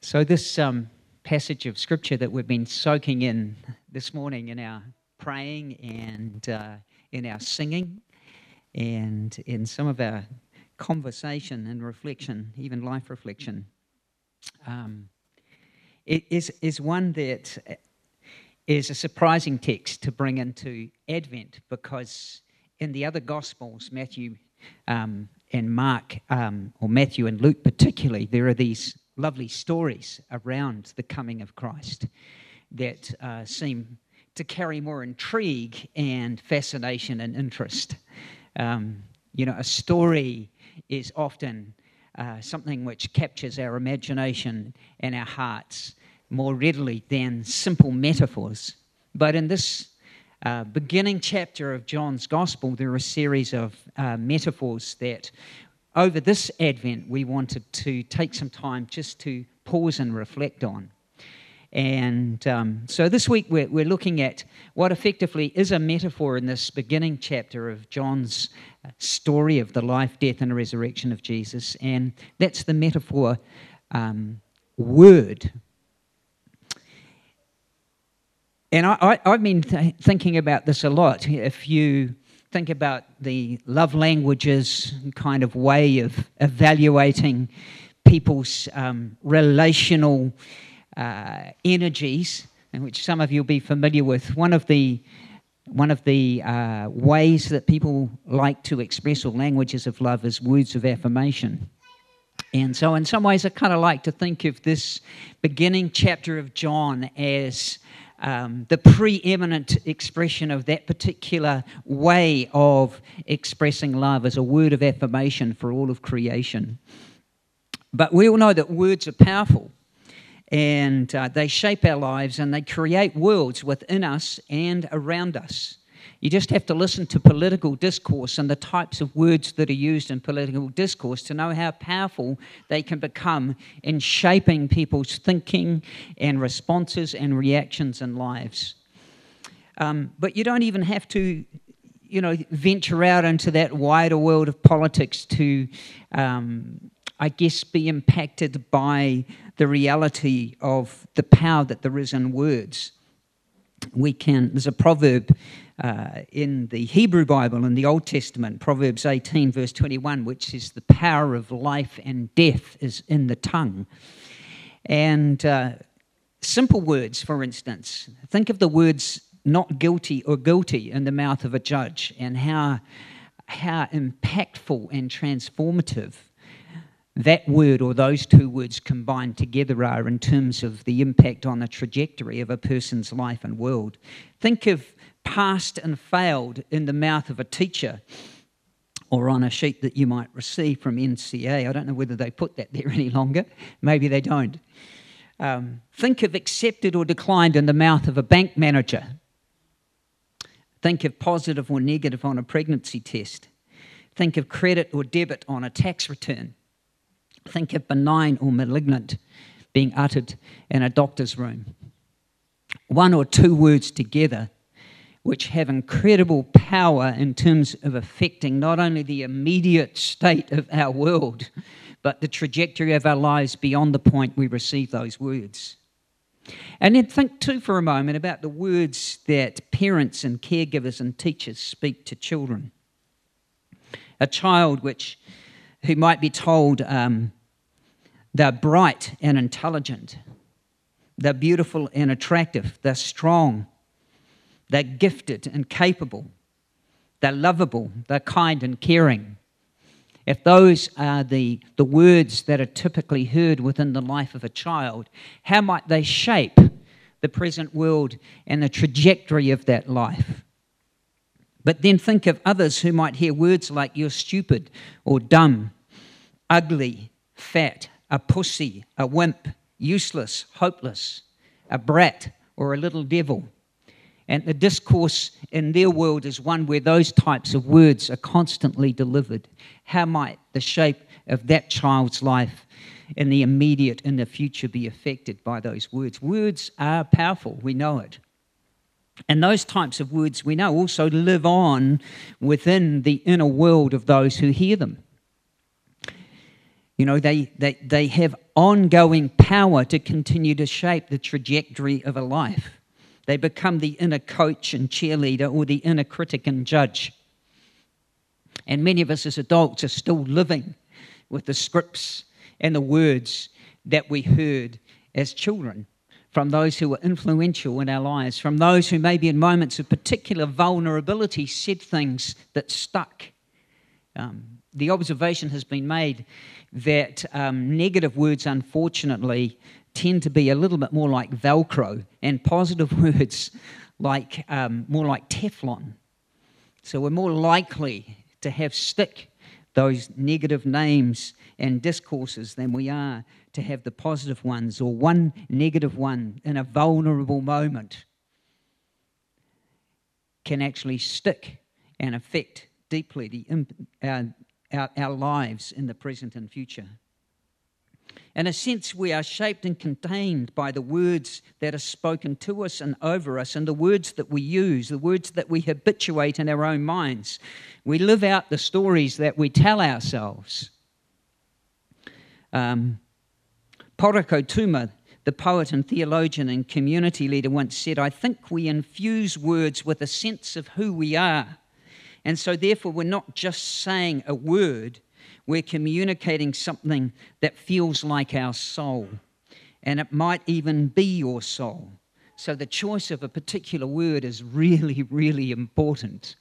So this passage of Scripture that we've been soaking in this morning in our praying and in our singing and in some of our conversation and reflection, even life reflection, it is one that is a surprising text to bring into Advent, because in the other Gospels, Matthew and Mark, or Matthew and Luke particularly, there are these lovely stories around the coming of Christ that seem to carry more intrigue and fascination and interest. A story is often something which captures our imagination and our hearts more readily than simple metaphors. But in this beginning chapter of John's Gospel, there are a series of metaphors that over this Advent we wanted to take some time just to pause and reflect on. And so this week we're looking at what effectively is a metaphor in this beginning chapter of John's story of the life, death, and resurrection of Jesus, and that's the metaphor word. And I've been thinking about this a lot. If you think about the love languages kind of way of evaluating people's relational energies, in which some of you will be familiar with, one of the ways that people like to express, or languages of love, is words of affirmation. And so in some ways I kind of like to think of this beginning chapter of John as the preeminent expression of that particular way of expressing love, as a word of affirmation for all of creation. But we all know that words are powerful, and they shape our lives, and they create worlds within us and around us. You just have to listen to political discourse and the types of words that are used in political discourse to know how powerful they can become in shaping people's thinking and responses and reactions in lives. But you don't even have to, venture out into that wider world of politics to, be impacted by the reality of the power that there is in words. There's a proverb in the Hebrew Bible, in the Old Testament, Proverbs 18, verse 21, which is the power of life and death is in the tongue. And simple words, for instance, think of the words not guilty or guilty in the mouth of a judge, and how impactful and transformative that word, or those two words combined together, are in terms of the impact on the trajectory of a person's life and world. Think of passed and failed in the mouth of a teacher, or on a sheet that you might receive from NCA. I don't know whether they put that there any longer. Maybe they don't. Think of accepted or declined in the mouth of a bank manager. Think of positive or negative on a pregnancy test. Think of credit or debit on a tax return. Think of benign or malignant being uttered in a doctor's room. One or two words together which have incredible power in terms of affecting not only the immediate state of our world, but the trajectory of our lives beyond the point we receive those words. And then think too for a moment about the words that parents and caregivers and teachers speak to children. A child who might be told they're bright and intelligent, they're beautiful and attractive, they're strong, they're gifted and capable, they're lovable, they're kind and caring. If those are the words that are typically heard within the life of a child, how might they shape the present world and the trajectory of that life? But then think of others who might hear words like "you're stupid" or "dumb," "ugly," "fat," "a pussy," "a wimp," "useless," "hopeless," "a brat," or "a little devil." And the discourse in their world is one where those types of words are constantly delivered. How might the shape of that child's life in the immediate and the future be affected by those words? Words are powerful, we know it. And those types of words, we know, also live on within the inner world of those who hear them. You know, they have ongoing power to continue to shape the trajectory of a life. They become the inner coach and cheerleader, or the inner critic and judge. And many of us as adults are still living with the scripts and the words that we heard as children from those who were influential in our lives, from those who maybe in moments of particular vulnerability said things that stuck. The observation has been made that negative words, unfortunately, tend to be a little bit more like Velcro, and positive words like more like Teflon. So we're more likely to have stick those negative names and discourses than we are to have the positive ones, or one negative one in a vulnerable moment can actually stick and affect deeply our lives in the present and future. In a sense, we are shaped and contained by the words that are spoken to us and over us, and the words that we use, the words that we habituate in our own minds. We live out the stories that we tell ourselves. Poroko Tuma, the poet and theologian and community leader, once said, "I think we infuse words with a sense of who we are. And so therefore we're not just saying a word, we're communicating something that feels like our soul. And it might even be your soul. So the choice of a particular word is really, really important."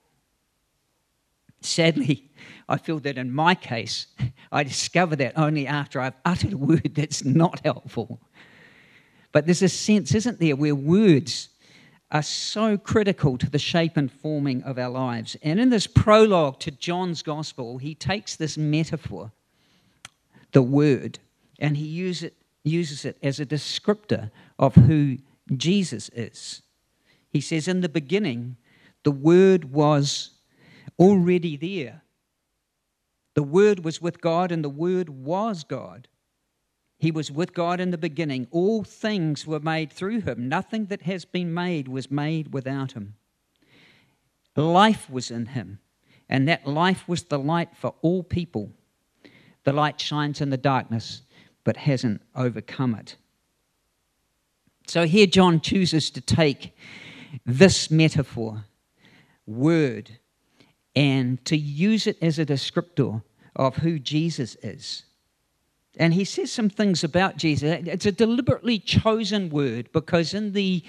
Sadly, I feel that in my case, I discover that only after I've uttered a word that's not helpful. But there's a sense, isn't there, where words are so critical to the shape and forming of our lives. And in this prologue to John's Gospel, he takes this metaphor, the word, and he uses it as a descriptor of who Jesus is. He says, in the beginning, the Word was already there. The Word was with God, and the Word was God. He was with God in the beginning. All things were made through him. Nothing that has been made was made without him. Life was in him, and that life was the light for all people. The light shines in the darkness, but hasn't overcome it. So here John chooses to take this metaphor, word, and to use it as a descriptor of who Jesus is. And he says some things about Jesus. It's a deliberately chosen word because in the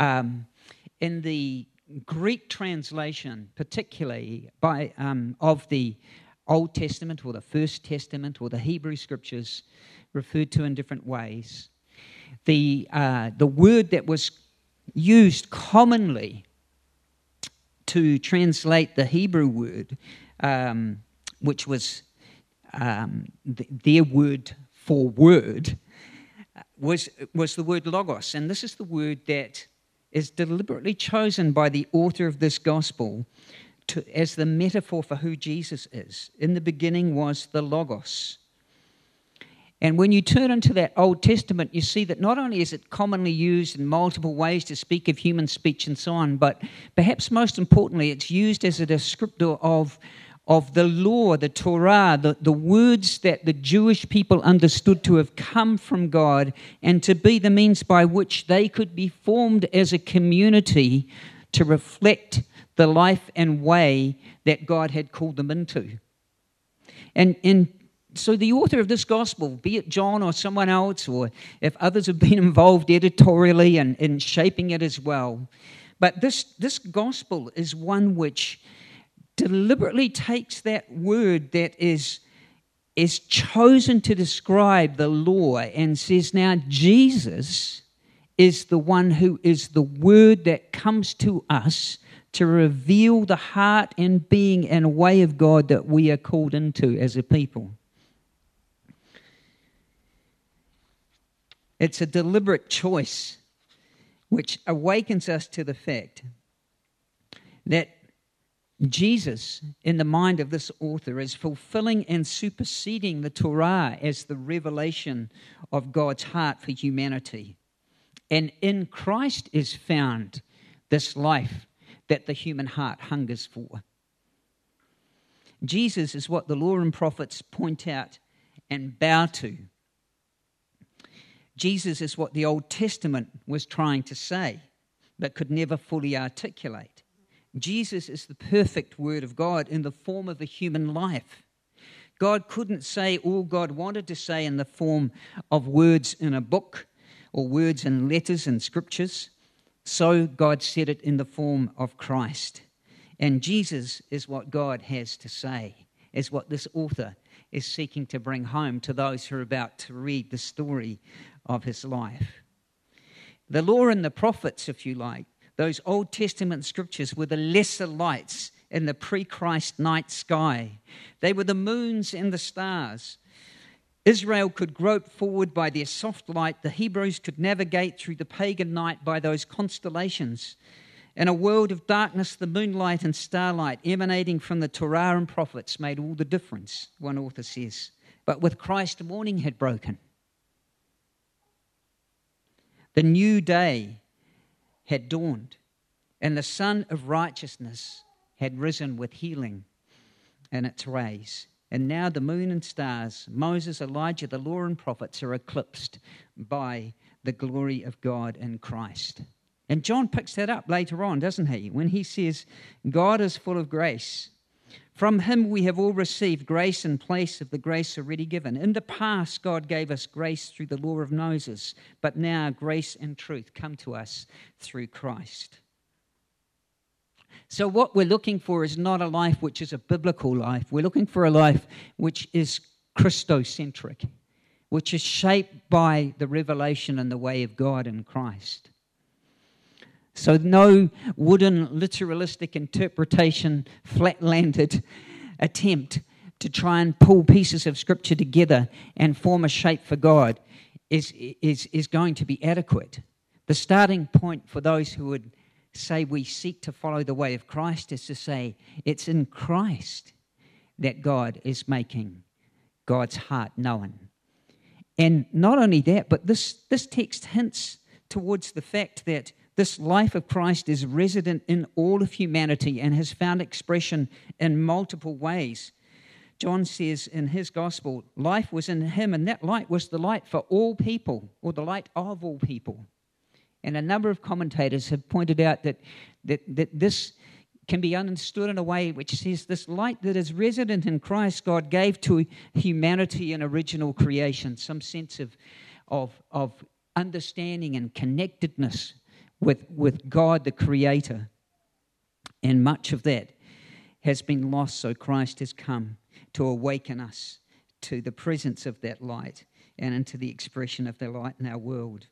Greek translation, particularly of the Old Testament or the First Testament or the Hebrew Scriptures, referred to in different ways, the word that was used commonly to translate the Hebrew word, which was their word for word, was the word logos. And this is the word that is deliberately chosen by the author of this gospel as the metaphor for who Jesus is. In the beginning was the logos. And when you turn into that Old Testament, you see that not only is it commonly used in multiple ways to speak of human speech and so on, but perhaps most importantly, it's used as a descriptor of the law, the Torah, the words that the Jewish people understood to have come from God and to be the means by which they could be formed as a community to reflect the life and way that God had called them into. And so the author of this gospel, be it John or someone else, or if others have been involved editorially and in shaping it as well, but this gospel is one which deliberately takes that word that is chosen to describe the law and says, now Jesus is the one who is the word that comes to us to reveal the heart and being and way of God that we are called into as a people. It's a deliberate choice which awakens us to the fact that Jesus, in the mind of this author, is fulfilling and superseding the Torah as the revelation of God's heart for humanity. And in Christ is found this life that the human heart hungers for. Jesus is what the law and prophets point out and bow to. Jesus is what the Old Testament was trying to say, but could never fully articulate. Jesus is the perfect Word of God in the form of a human life. God couldn't say all God wanted to say in the form of words in a book or words in letters and scriptures. So God said it in the form of Christ. And Jesus is what God has to say, is what this author is seeking to bring home to those who are about to read the story of his life. The law and the prophets, if you like, those Old Testament scriptures were the lesser lights in the pre-Christ night sky. They were the moons and the stars. Israel could grope forward by their soft light. The Hebrews could navigate through the pagan night by those constellations. In a world of darkness, the moonlight and starlight emanating from the Torah and prophets made all the difference, one author says. But with Christ, morning had broken. The new day had dawned, and the sun of righteousness had risen with healing in its rays. And now the moon and stars, Moses, Elijah, the law and prophets are eclipsed by the glory of God in Christ. And John picks that up later on, doesn't he? When he says, God is full of grace. From him we have all received grace in place of the grace already given. In the past, God gave us grace through the law of Moses, but now grace and truth come to us through Christ. So what we're looking for is not a life which is a biblical life. We're looking for a life which is Christocentric, which is shaped by the revelation and the way of God in Christ. So no wooden literalistic interpretation, flat-landed attempt to try and pull pieces of Scripture together and form a shape for God is going to be adequate. The starting point for those who would say we seek to follow the way of Christ is to say it's in Christ that God is making God's heart known. And not only that, but this text hints towards the fact that this life of Christ is resident in all of humanity and has found expression in multiple ways. John says in his gospel, life was in him, and that light was the light for all people, or the light of all people. And a number of commentators have pointed out that this can be understood in a way which says this light that is resident in Christ, God gave to humanity in original creation, some sense of understanding and connectedness with God the Creator. And much of that has been lost, so Christ has come to awaken us to the presence of that light and into the expression of the light in our world.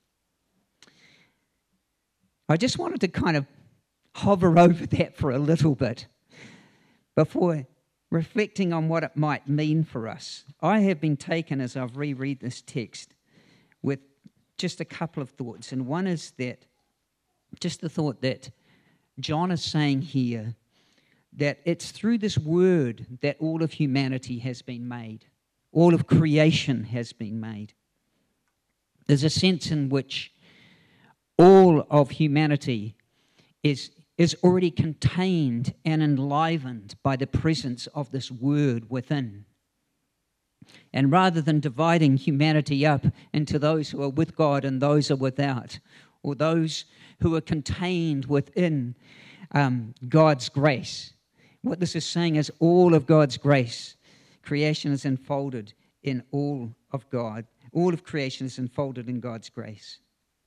I just wanted to kind of hover over that for a little bit before reflecting on what it might mean for us. I have been taken, as I've reread this text, with just a couple of thoughts. And one is that just the thought that John is saying here that it's through this word that all of humanity has been made. All of creation has been made. There's a sense in which all of humanity is already contained and enlivened by the presence of this word within. And rather than dividing humanity up into those who are with God and those who are without, or those who are contained within God's grace, what this is saying is all of God's grace. Creation is enfolded in all of God. All of creation is enfolded in God's grace.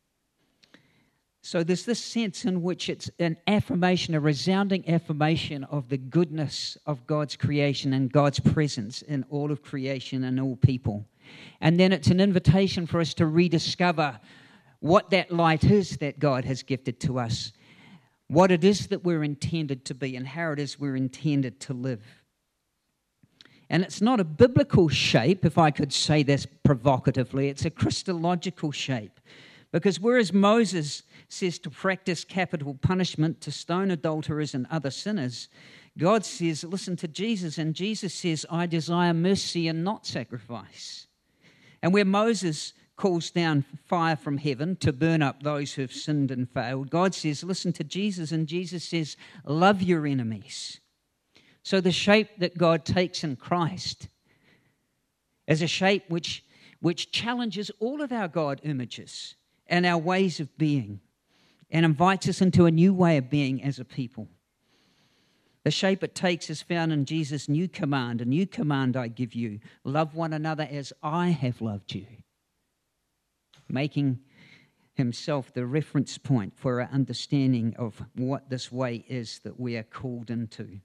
So there's this sense in which it's an affirmation, a resounding affirmation of the goodness of God's creation and God's presence in all of creation and all people. And then it's an invitation for us to rediscover what that light is that God has gifted to us, what it is that we're intended to be, and how it is we're intended to live. And it's not a biblical shape, if I could say this provocatively, it's a Christological shape. Because whereas Moses says to practice capital punishment, to stone adulterers and other sinners, God says, listen to Jesus, and Jesus says, I desire mercy and not sacrifice. And where Moses calls down fire from heaven to burn up those who have sinned and failed, God says, listen to Jesus, and Jesus says, love your enemies. So the shape that God takes in Christ as a shape which challenges all of our God images and our ways of being and invites us into a new way of being as a people. The shape it takes is found in Jesus' new command. A new command I give you, love one another as I have loved you, making himself the reference point for our understanding of what this way is that we are called into.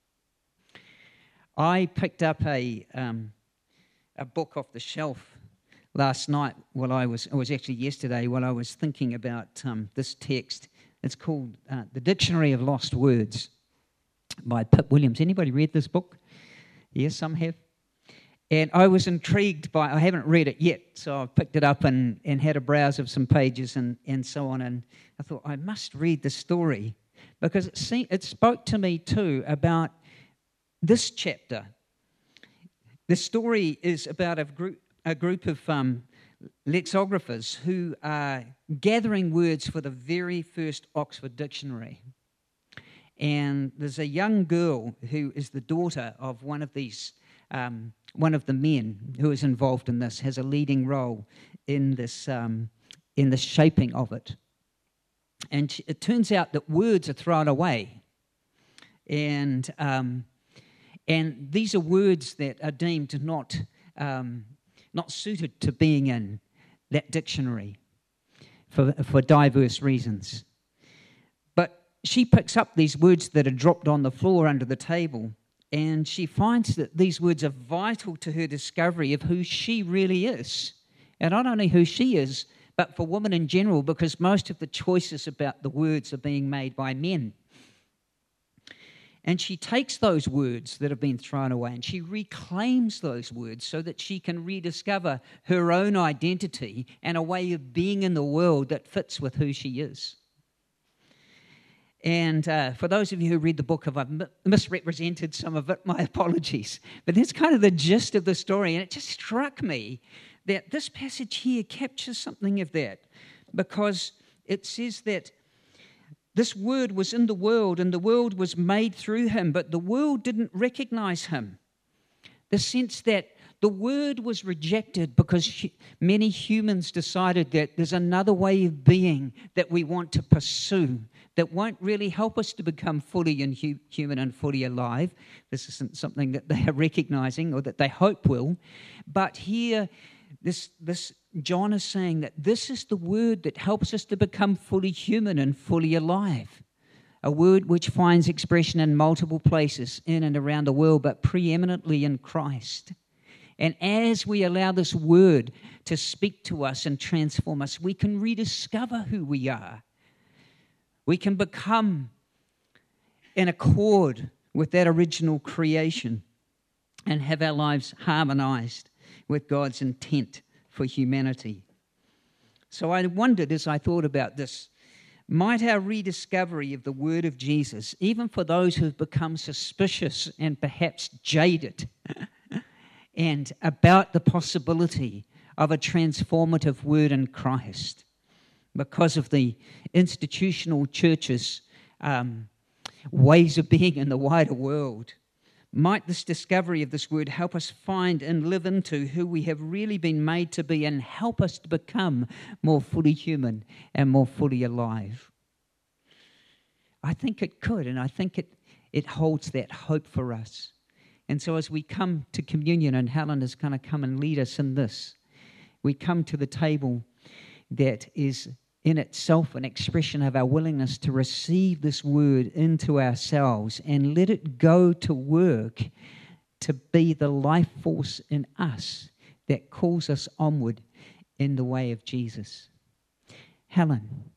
I picked up a book off the shelf last night it was actually yesterday while I was thinking about this text. It's called The Dictionary of Lost Words by Pip Williams. Anybody read this book? Yes, some have. And I was intrigued I haven't read it yet, so I picked it up and had a browse of some pages and so on, and I thought, I must read the story, because it spoke to me too about this chapter. The story is about a group of lexicographers who are gathering words for the very first Oxford Dictionary. And there's a young girl who is the daughter of one of the men who is involved in this, has a leading role in this, in the shaping of it. And it turns out that words are thrown away, and these are words that are deemed not suited to being in that dictionary for diverse reasons. But she picks up these words that are dropped on the floor under the table, and she finds that these words are vital to her discovery of who she really is. And not only who she is, but for women in general, because most of the choices about the words are being made by men. And she takes those words that have been thrown away and she reclaims those words so that she can rediscover her own identity and a way of being in the world that fits with who she is. And for those of you who read the book, if I've misrepresented some of it, my apologies. But that's kind of the gist of the story. And it just struck me that this passage here captures something of that, because it says that this word was in the world and the world was made through him, but the world didn't recognize him. The sense that the word was rejected because many humans decided that there's another way of being that we want to pursue that won't really help us to become fully human and fully alive. This isn't something that they are recognizing or that they hope will. But here, this John is saying that this is the word that helps us to become fully human and fully alive. A word which finds expression in multiple places in and around the world, but preeminently in Christ. And as we allow this word to speak to us and transform us, we can rediscover who we are. We can become in accord with that original creation and have our lives harmonized with God's intent for humanity. So I wondered, as I thought about this, might our rediscovery of the word of Jesus, even for those who have become suspicious and perhaps jaded, and about the possibility of a transformative word in Christ, because of the institutional church's ways of being in the wider world, might this discovery of this word help us find and live into who we have really been made to be and help us to become more fully human and more fully alive? I think it could, and I think it holds that hope for us. And so as we come to communion, and Helen is going to come and lead us in this, we come to the table that is in itself an expression of our willingness to receive this word into ourselves and let it go to work to be the life force in us that calls us onward in the way of Jesus. Helen.